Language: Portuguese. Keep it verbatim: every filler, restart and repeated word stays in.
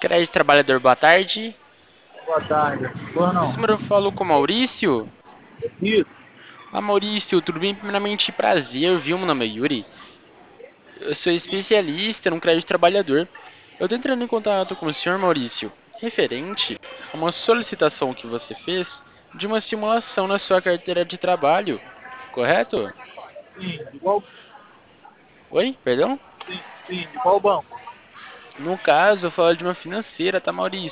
Crédito Trabalhador, boa tarde. Boa tarde. Boa Esse não. número eu falo com o Maurício. Isso. Ah, Maurício, tudo bem? Primeiramente, prazer, viu? Meu nome é Yuri. Eu sou especialista no crédito trabalhador. Eu tô entrando em contato com o senhor Maurício, referente a uma solicitação que você fez de uma simulação na sua carteira de trabalho, correto? Sim, de qual, Oi, perdão? sim, sim, de qual banco? No caso, eu falo de uma financeira, tá, Maurício?